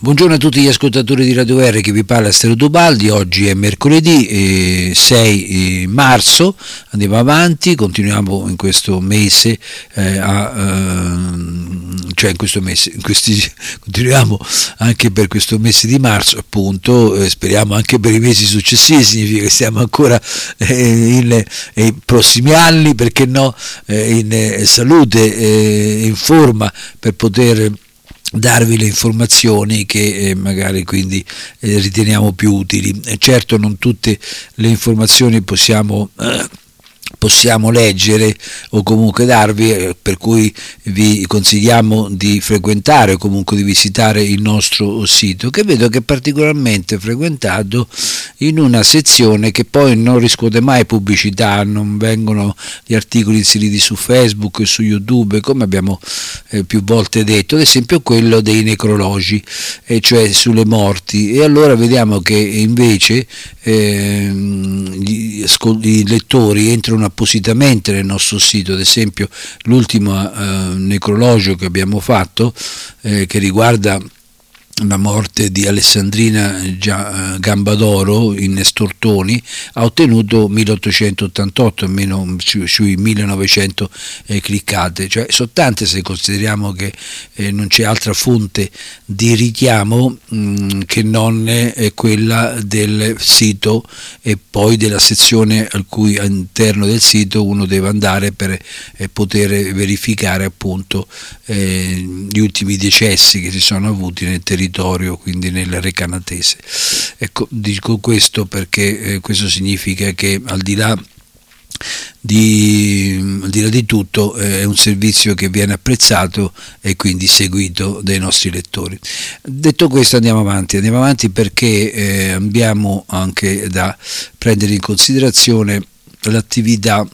Buongiorno a tutti gli ascoltatori di Radio R, che vi parla Stero Tubaldi. Oggi è mercoledì 6 marzo, andiamo avanti, continuiamo in questo mese, continuiamo anche per questo mese di marzo, appunto, speriamo anche per i mesi successivi, significa che stiamo ancora nei prossimi anni, perché no, in salute, in forma, per poter darvi le informazioni che magari quindi riteniamo più utili. Certo, non tutte le informazioni possiamo leggere o comunque darvi, per cui vi consigliamo di frequentare o comunque di visitare il nostro sito, che vedo che è particolarmente frequentato, in una sezione che poi non riscuote mai pubblicità, non vengono gli articoli inseriti su Facebook e su YouTube, come abbiamo più volte detto, ad esempio quello dei necrologi, cioè sulle morti. E allora vediamo che invece i lettori entrano appositamente nel nostro sito. Ad esempio l'ultimo necrologio che abbiamo fatto, che riguarda la morte di Alessandrina Gambadoro in Stortoni, ha ottenuto 1888, almeno sui 1900 cliccate, cioè sono tante, se consideriamo che non c'è altra fonte di richiamo che non quella del sito e poi della sezione al cui all'interno del sito uno deve andare per poter verificare appunto gli ultimi decessi che si sono avuti nel territorio, quindi nel recanatese. Ecco, dico questo perché questo significa che al di là di tutto è un servizio che viene apprezzato e quindi seguito dai nostri lettori. Detto questo, andiamo avanti perché abbiamo anche da prendere in considerazione l'attività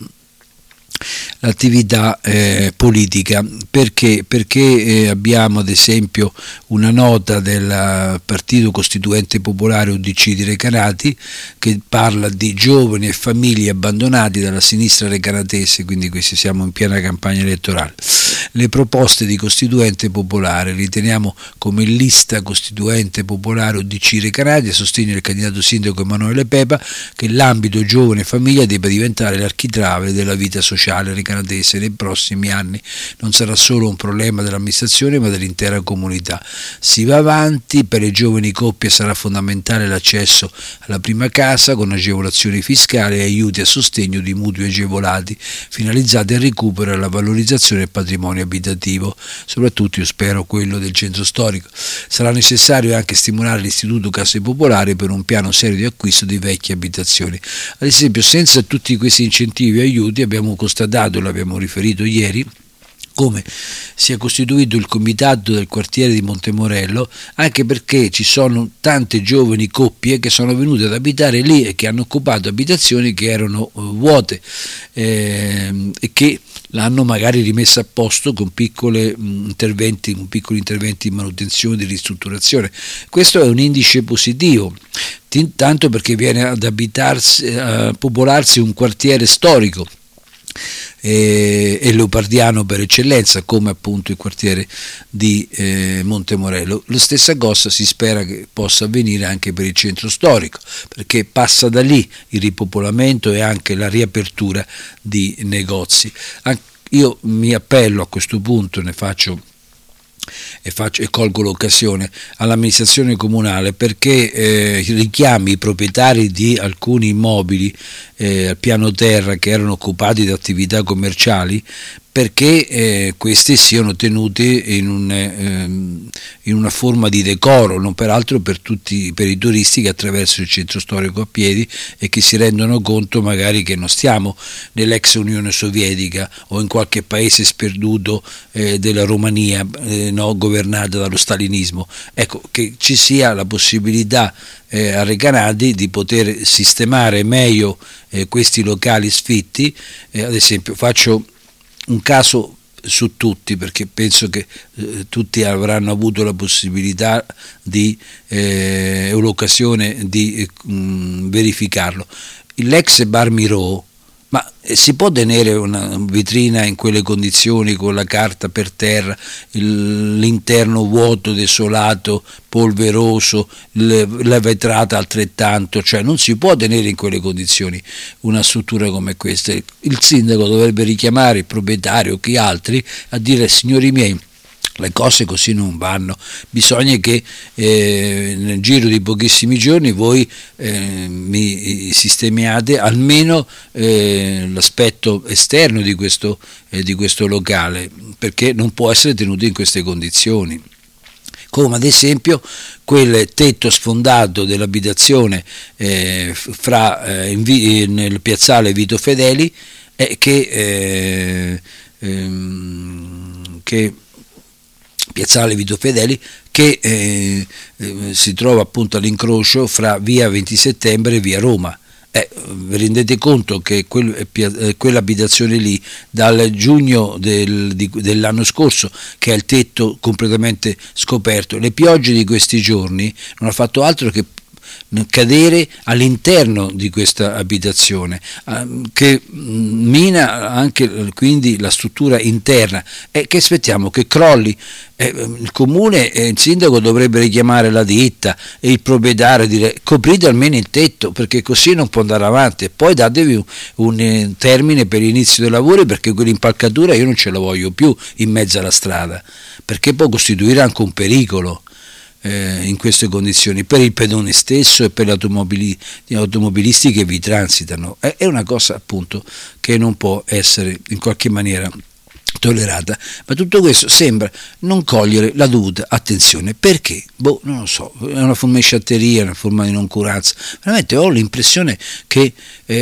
politica, perché abbiamo ad esempio una nota del Partito Costituente Popolare UDC di Recanati che parla di giovani e famiglie abbandonati dalla sinistra recanatese, quindi questi siamo in piena campagna elettorale. Le proposte di Costituente Popolare: riteniamo come lista Costituente Popolare UDC Recanati, a sostegno del candidato sindaco Emanuele Pepa, che l'ambito giovane e famiglia debba diventare l'architrave della vita sociale recanatese nei prossimi anni. Non sarà solo un problema dell'amministrazione ma dell'intera comunità. Si va avanti. Per le giovani coppie sarà fondamentale l'accesso alla prima casa con agevolazioni fiscali e aiuti a sostegno di mutui agevolati finalizzati al recupero e alla valorizzazione del patrimonio abitativo, soprattutto io spero quello del centro storico. Sarà necessario anche stimolare l'Istituto Casse Popolari per un piano serio di acquisto di vecchie abitazioni. Ad esempio, senza tutti questi incentivi e aiuti, abbiamo constatato, l'abbiamo riferito ieri, come sia costituito il comitato del quartiere di Montemorello, anche perché ci sono tante giovani coppie che sono venute ad abitare lì e che hanno occupato abitazioni che erano vuote e che l'hanno magari rimessa a posto con piccoli interventi di manutenzione, di ristrutturazione. Questo è un indice positivo, tanto perché viene ad a popolarsi un quartiere storico e leopardiano per eccellenza, come appunto il quartiere di Montemorello. La stessa cosa si spera che possa avvenire anche per il centro storico, perché passa da lì il ripopolamento e anche la riapertura di negozi. Io mi appello a questo punto, e colgo l'occasione all'amministrazione comunale perché richiami i proprietari di alcuni immobili al piano terra che erano occupati da attività commerciali, perché questi siano tenuti in una forma di decoro, non peraltro per i turisti che attraversano il centro storico a piedi e che si rendono conto magari che non stiamo nell'ex Unione Sovietica o in qualche paese sperduto della Romania governata dallo stalinismo. Ecco, che ci sia la possibilità a Recanati di poter sistemare meglio questi locali sfitti. Ad esempio, faccio un caso su tutti, perché penso che tutti avranno avuto la possibilità o l'occasione di verificarlo. L'ex Bar Miró Ma si può tenere una vetrina in quelle condizioni, con la carta per terra, l'interno vuoto, desolato, polveroso, la vetrata altrettanto? Cioè non si può tenere in quelle condizioni una struttura come questa. Il sindaco dovrebbe richiamare il proprietario o chi altri a dire: signori miei, le cose così non vanno, bisogna che nel giro di pochissimi giorni voi mi sistemiate almeno l'aspetto esterno di questo locale, perché non può essere tenuto in queste condizioni. Come ad esempio quel tetto sfondato dell'abitazione nel piazzale Vito Fedeli che piazzale Vito Fedeli, che si trova appunto all'incrocio fra via 20 settembre e via Roma. Vi rendete conto che quell'abitazione lì, dal giugno dell'anno scorso, che ha il tetto completamente scoperto, le piogge di questi giorni non ha fatto altro che cadere all'interno di questa abitazione, che mina anche quindi la struttura interna, e che aspettiamo che crolli. Il comune e il sindaco dovrebbero richiamare la ditta e il proprietario, dire: coprite almeno il tetto, perché così non può andare avanti, e poi datevi un termine per l'inizio dei lavori, perché quell'impalcatura io non ce la voglio più in mezzo alla strada, perché può costituire anche un pericolo in queste condizioni per il pedone stesso e per gli automobilisti che vi transitano. È una cosa appunto che non può essere in qualche maniera tollerata, ma tutto questo sembra non cogliere la dovuta attenzione. Perché? Non lo so, è una sciatteria, una forma di noncuranza. Veramente ho l'impressione che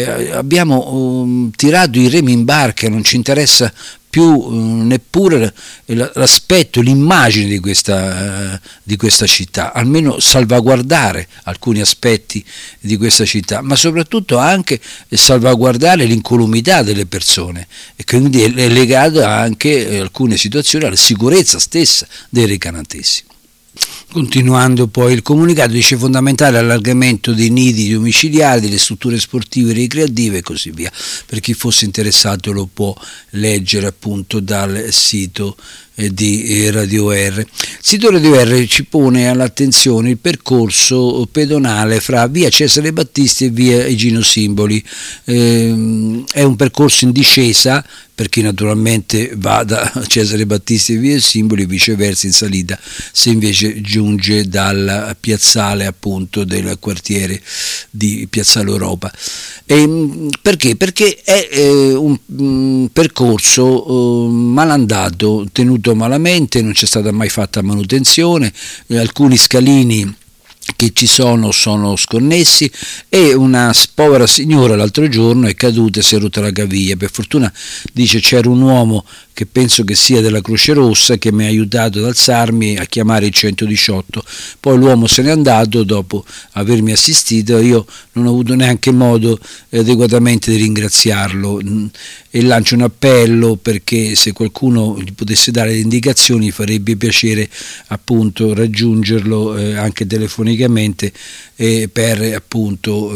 abbiamo tirato i remi in barca, non ci interessa più neppure l'aspetto, l'immagine di questa città, almeno salvaguardare alcuni aspetti di questa città, ma soprattutto anche salvaguardare l'incolumità delle persone, e quindi è legato anche alcune situazioni alla sicurezza stessa dei recanatesi. Continuando poi il comunicato, dice: fondamentale l'allargamento dei nidi domiciliari, delle strutture sportive e ricreative e così via. Per chi fosse interessato lo può leggere appunto dal sito di Radio R. Il sito Radio R ci pone all'attenzione il percorso pedonale fra via Cesare Battisti e via Igino Simboli. È un percorso in discesa per chi naturalmente va da Cesare Battisti e via Simboli, viceversa in salita se invece giunge dal piazzale appunto del quartiere di Piazzale Europa. Perché? Perché è un percorso malandato, tenuto malamente, non c'è stata mai fatta manutenzione, alcuni scalini che ci sono sconnessi, e una povera signora l'altro giorno è caduta e si è rotta la caviglia. Per fortuna, dice, c'era un uomo che penso che sia della Croce Rossa che mi ha aiutato ad alzarmi, a chiamare il 118, poi l'uomo se n'è andato dopo avermi assistito, io non ho avuto neanche modo adeguatamente di ringraziarlo, e lancio un appello perché se qualcuno gli potesse dare le indicazioni farebbe piacere appunto raggiungerlo anche telefonicamente per appunto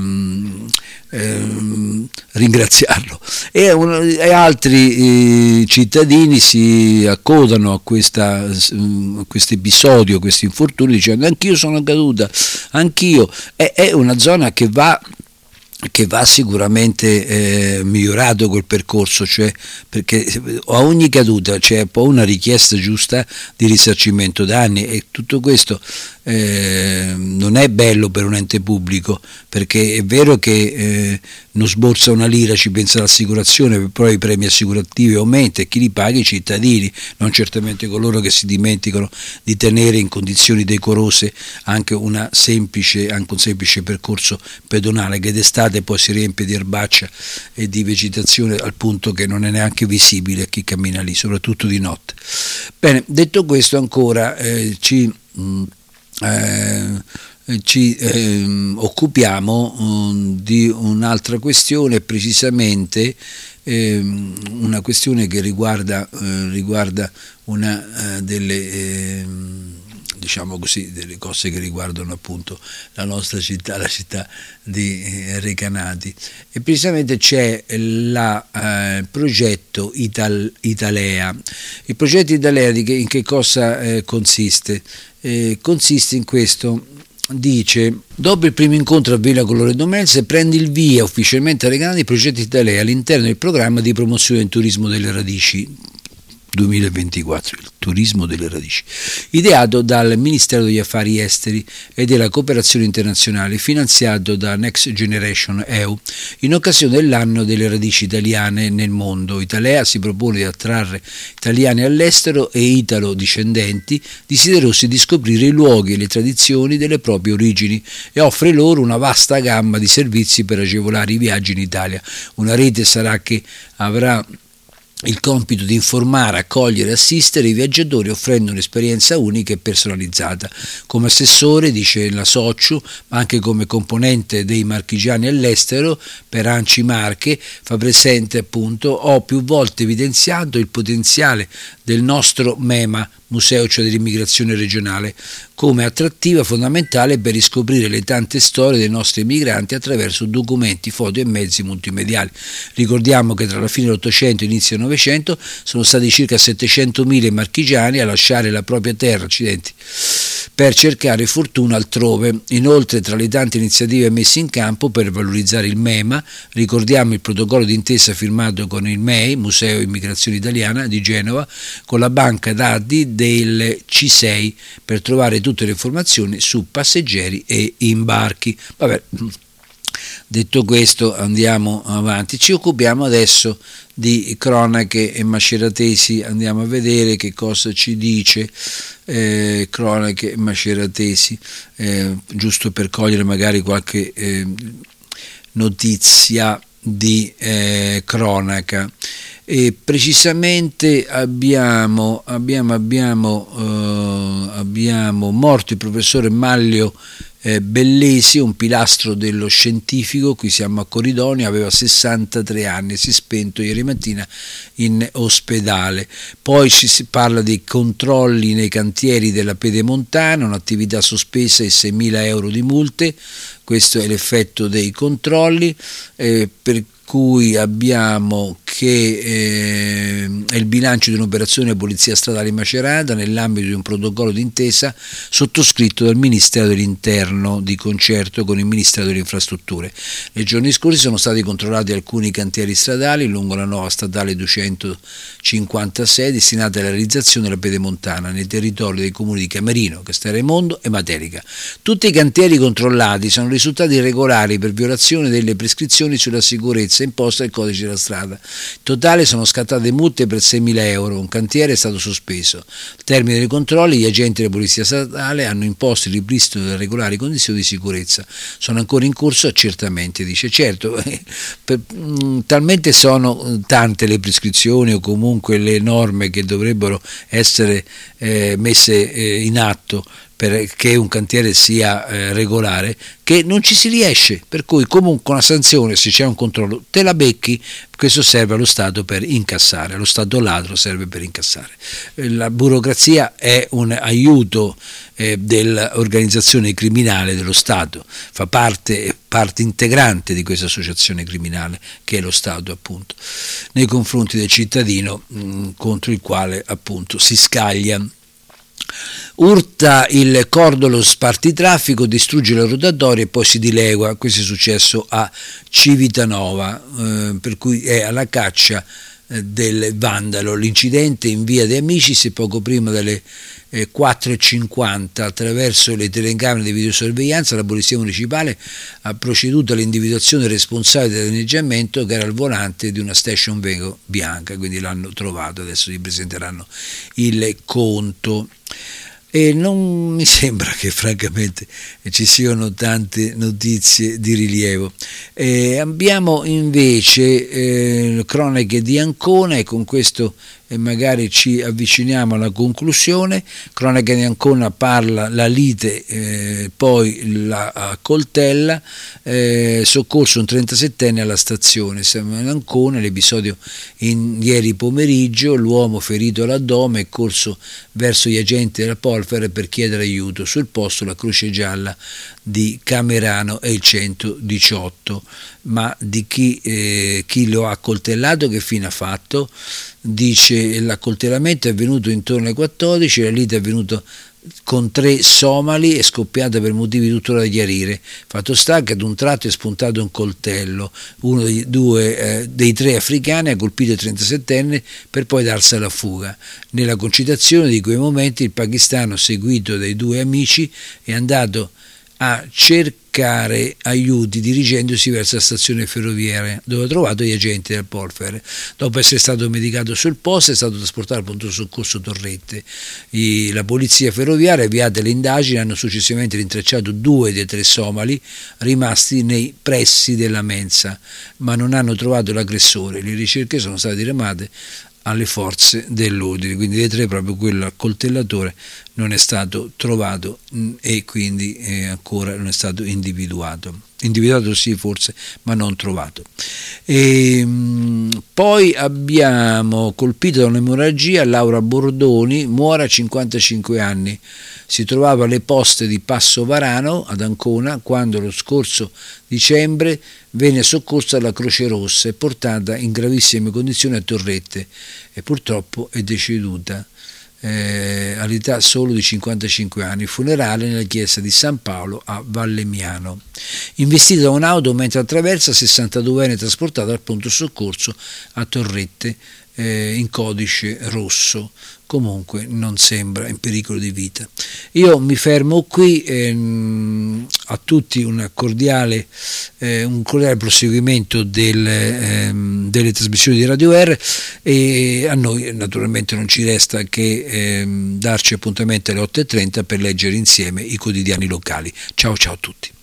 ringraziarlo, e altri cittadini si accodano a questo episodio, questo infortunio, dicendo: anch'io sono caduta, anch'io. È una zona che va sicuramente migliorato quel percorso, cioè, perché a ogni caduta c'è poi una richiesta giusta di risarcimento danni, e tutto questo non è bello per un ente pubblico, perché è vero che non sborsa una lira, ci pensa l'assicurazione, però i premi assicurativi aumentano e chi li paga? I cittadini, non certamente coloro che si dimenticano di tenere in condizioni decorose anche un semplice percorso pedonale che d'estate poi si riempie di erbaccia e di vegetazione al punto che non è neanche visibile a chi cammina lì, soprattutto di notte. Bene, detto questo, ancora ci occupiamo di un'altra questione, precisamente una questione che riguarda una delle diciamo così, delle cose che riguardano appunto la nostra città, la città di Recanati. E precisamente c'è il progetto Italea. Il progetto Italea in che cosa consiste? Consiste in questo. Dice: dopo il primo incontro a Villa Colloredo Melzi prende il via ufficialmente a Recanati il progetto Italea all'interno del programma di promozione del turismo delle radici 2024, il turismo delle radici, ideato dal Ministero degli Affari Esteri e della Cooperazione Internazionale, finanziato da Next Generation EU, in occasione dell'anno delle radici italiane nel mondo. Italea si propone di attrarre italiani all'estero e italo-discendenti desiderosi di scoprire i luoghi e le tradizioni delle proprie origini e offre loro una vasta gamma di servizi per agevolare i viaggi in Italia. Una rete sarà che avrà il compito di informare, accogliere e assistere i viaggiatori offrendo un'esperienza unica e personalizzata. Come assessore, dice la Sociu, ma anche come componente dei marchigiani all'estero per ANCI Marche, fa presente appunto: ho più volte evidenziato il potenziale del nostro MEMA, Museo cioè dell'immigrazione regionale, come attrattiva fondamentale per riscoprire le tante storie dei nostri emigranti attraverso documenti, foto e mezzi multimediali. Ricordiamo che tra la fine dell'Ottocento e inizio del Novecento sono stati circa 700.000 marchigiani a lasciare la propria terra, accidenti, per cercare fortuna altrove. Inoltre, tra le tante iniziative messe in campo per valorizzare il MEMA, ricordiamo il protocollo d'intesa firmato con il MEI, Museo Immigrazione Italiana di Genova, con la banca dati del C6 per trovare tutte le informazioni su passeggeri e imbarchi. Vabbè, detto questo, andiamo avanti. Ci occupiamo adesso di cronache e maceratesi, andiamo a vedere che cosa ci dice cronache e maceratesi, giusto per cogliere magari qualche notizia di cronaca. E precisamente abbiamo morto il professore Manlio Bellesi, un pilastro dello scientifico. Qui siamo a Corridonia, aveva 63 anni, si è spento ieri mattina in ospedale. Poi si parla dei controlli nei cantieri della Pedemontana, un'attività sospesa e 6.000 euro di multe. Questo è l'effetto dei controlli, per cui abbiamo che è il bilancio di un'operazione polizia stradale Macerata nell'ambito di un protocollo d'intesa sottoscritto dal Ministero dell'Interno di concerto con il Ministero delle Infrastrutture. Nei giorni scorsi sono stati controllati alcuni cantieri stradali lungo la nuova statale 256 destinata alla realizzazione della Pedemontana nei territori dei comuni di Camerino, Castellaimondo e Materica. Tutti i cantieri controllati sono risultati irregolari per violazione delle prescrizioni sulla sicurezza imposta dal codice della strada. In totale sono scattate multe per 6.000 euro, un cantiere è stato sospeso. Al termine dei controlli, gli agenti della Polizia Statale hanno imposto il ripristino delle regolari condizioni di sicurezza. Sono ancora in corso accertamenti, dice. Certo, talmente sono tante le prescrizioni o comunque le norme che dovrebbero essere messe in atto perché un cantiere sia regolare, che non ci si riesce, per cui comunque una sanzione, se c'è un controllo, te la becchi. Questo serve allo Stato per incassare, allo Stato ladro serve per incassare. La burocrazia è un aiuto dell'organizzazione criminale dello Stato, fa parte integrante di questa associazione criminale che è lo Stato, appunto, nei confronti del cittadino contro il quale appunto si scaglia. Urta il cordolo spartitraffico, distrugge la rotatoria e poi si dilegua. Questo è successo a Civitanova, per cui è alla caccia del vandalo. L'incidente in via dei Amici, poco prima delle 4.50, attraverso le telecamere di videosorveglianza la Polizia Municipale ha proceduto all'individuazione del responsabile del danneggiamento, che era al volante di una station wagon bianca, quindi l'hanno trovato, adesso gli presenteranno il conto. E non mi sembra che francamente ci siano tante notizie di rilievo. Abbiamo invece cronache di Ancona, e con questo e magari ci avviciniamo alla conclusione. Cronaca di Ancona parla la lite, poi la coltella, soccorso un 37enne alla stazione. Siamo in Ancona, l'episodio ieri pomeriggio, l'uomo ferito all'addome è corso verso gli agenti della Polfer per chiedere aiuto. Sul posto la Croce Gialla di Camerano e il 118, ma di chi lo ha accoltellato, che fine ha fatto? Dice l'accoltellamento è avvenuto intorno alle 14, la lite è avvenuta con 3 somali e scoppiata per motivi tuttora da chiarire. Fatto sta che ad un tratto è spuntato un coltello, uno dei 3 africani ha colpito il 37enne per poi darsi alla fuga. Nella concitazione di quei momenti il pakistano, seguito dai 2 amici, è andato a cercare aiuti dirigendosi verso la stazione ferroviaria, dove ha trovato gli agenti del Polfer. Dopo essere stato medicato sul posto è stato trasportato al pronto soccorso Torrette. La polizia ferroviaria, avviate le indagini, hanno successivamente rintracciato 2 dei 3 somali rimasti nei pressi della mensa, ma non hanno trovato l'aggressore. Le ricerche sono state dirette alle forze dell'ordine, quindi dei 3 proprio quello accoltellatore non è stato trovato e quindi ancora non è stato individuato sì forse, ma non trovato. Poi abbiamo colpito da un'emorragia Laura Bordoni, muore a 55 anni, si trovava alle poste di Passo Varano ad Ancona quando lo scorso dicembre venne soccorsa dalla Croce Rossa e portata in gravissime condizioni a Torrette e purtroppo è deceduta all'età solo di 55 anni. Funerale nella chiesa di San Paolo a Vallemiano. Investita da un'auto mentre attraversa, 62enne trasportata al pronto soccorso a Torrette in codice rosso. Comunque non sembra in pericolo di vita. Io mi fermo qui, a tutti un cordiale proseguimento delle trasmissioni di Radio R, e a noi naturalmente non ci resta che darci appuntamento alle 8:30 per leggere insieme i quotidiani locali. Ciao a tutti.